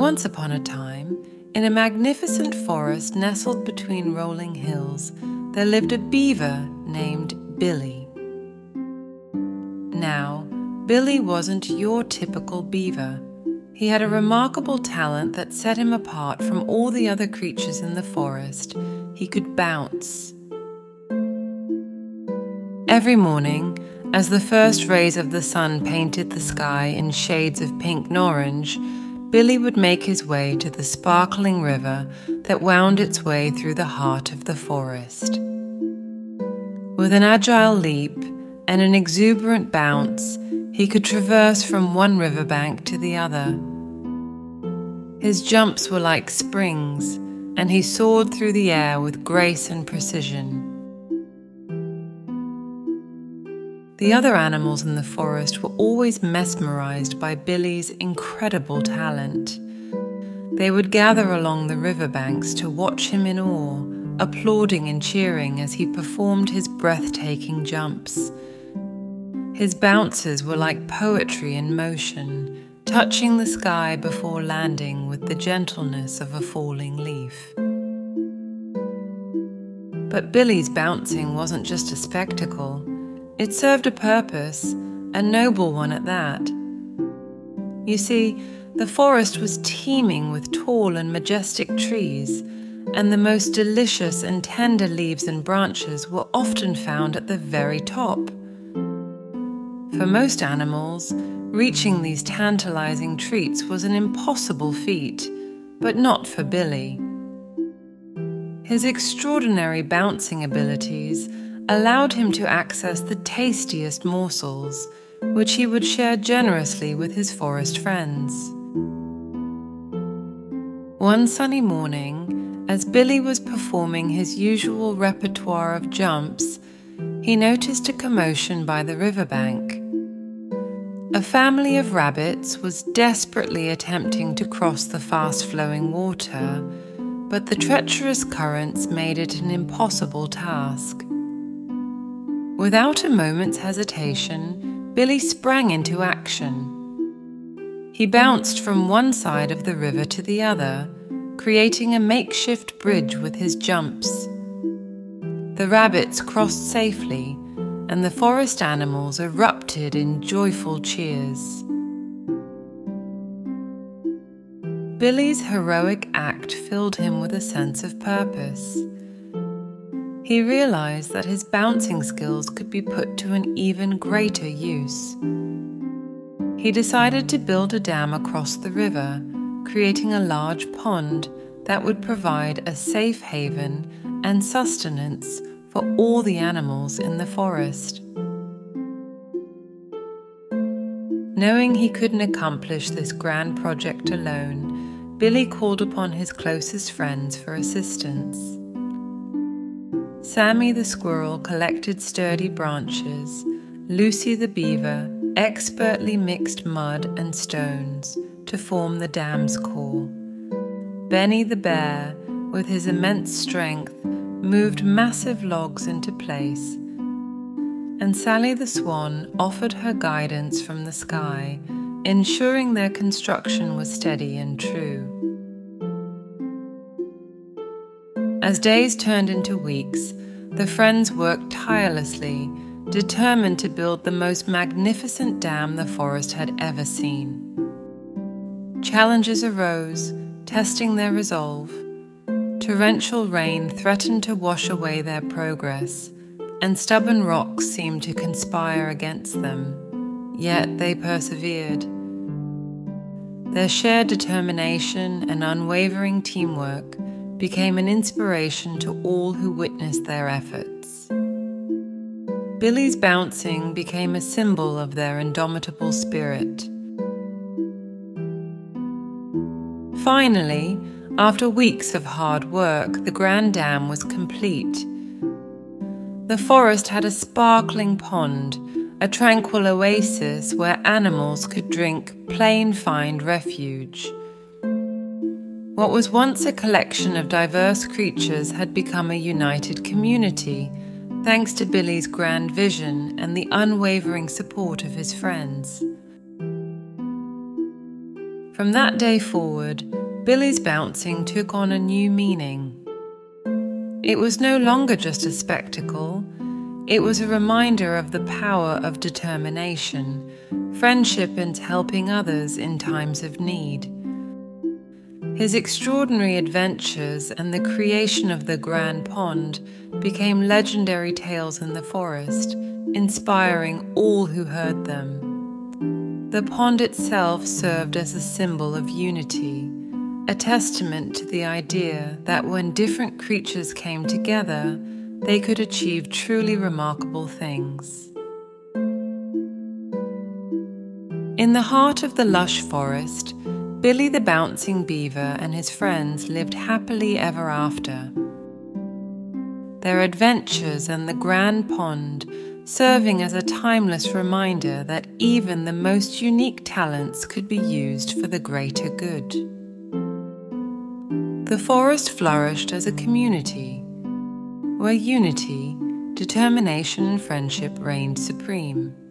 Once upon a time, in a magnificent forest nestled between rolling hills, there lived a beaver named Billy. Now, Billy wasn't your typical beaver. He had a remarkable talent that set him apart from all the other creatures in the forest. He could bounce. Every morning, as the first rays of the sun painted the sky in shades of pink and orange, Billy would make his way to the sparkling river that wound its way through the heart of the forest. With an agile leap and an exuberant bounce, he could traverse from one riverbank to the other. His jumps were like springs, and he soared through the air with grace and precision. The other animals in the forest were always mesmerized by Billy's incredible talent. They would gather along the riverbanks to watch him in awe, applauding and cheering as he performed his breathtaking jumps. His bounces were like poetry in motion, touching the sky before landing with the gentleness of a falling leaf. But Billy's bouncing wasn't just a spectacle. It served a purpose, a noble one at that. You see, the forest was teeming with tall and majestic trees, and the most delicious and tender leaves and branches were often found at the very top. For most animals, reaching these tantalizing treats was an impossible feat, but not for Billy. His extraordinary bouncing abilities allowed him to access the tastiest morsels, which he would share generously with his forest friends. One sunny morning, as Billy was performing his usual repertoire of jumps, he noticed a commotion by the riverbank. A family of rabbits was desperately attempting to cross the fast-flowing water, but the treacherous currents made it an impossible task. Without a moment's hesitation, Billy sprang into action. He bounced from one side of the river to the other, creating a makeshift bridge with his jumps. The rabbits crossed safely, and the forest animals erupted in joyful cheers. Billy's heroic act filled him with a sense of purpose. He realized that his bouncing skills could be put to an even greater use. He decided to build a dam across the river, creating a large pond that would provide a safe haven and sustenance for all the animals in the forest. Knowing he couldn't accomplish this grand project alone, Billy called upon his closest friends for assistance. Sammy the squirrel collected sturdy branches. Lucy the beaver expertly mixed mud and stones to form the dam's core. Benny the bear, with his immense strength, moved massive logs into place. And Sally the swan offered her guidance from the sky, ensuring their construction was steady and true. As days turned into weeks, the friends worked tirelessly, determined to build the most magnificent dam the forest had ever seen. Challenges arose, testing their resolve. Torrential rain threatened to wash away their progress, and stubborn rocks seemed to conspire against them, yet they persevered. Their shared determination and unwavering teamwork became an inspiration to all who witnessed their efforts. Billy's bouncing became a symbol of their indomitable spirit. Finally, after weeks of hard work, the grand dam was complete. The forest had a sparkling pond, a tranquil oasis where animals could drink plain find refuge. What was once a collection of diverse creatures had become a united community, thanks to Billy's grand vision and the unwavering support of his friends. From that day forward, Billy's bouncing took on a new meaning. It was no longer just a spectacle. It was a reminder of the power of determination, friendship, and helping others in times of need. His extraordinary adventures and the creation of the Grand Pond became legendary tales in the forest, inspiring all who heard them. The pond itself served as a symbol of unity, a testament to the idea that when different creatures came together, they could achieve truly remarkable things. In the heart of the lush forest, Billy the Bouncing Beaver and his friends lived happily ever after. Their adventures and the Grand Pond serving as a timeless reminder that even the most unique talents could be used for the greater good. The forest flourished as a community, where unity, determination, and friendship reigned supreme.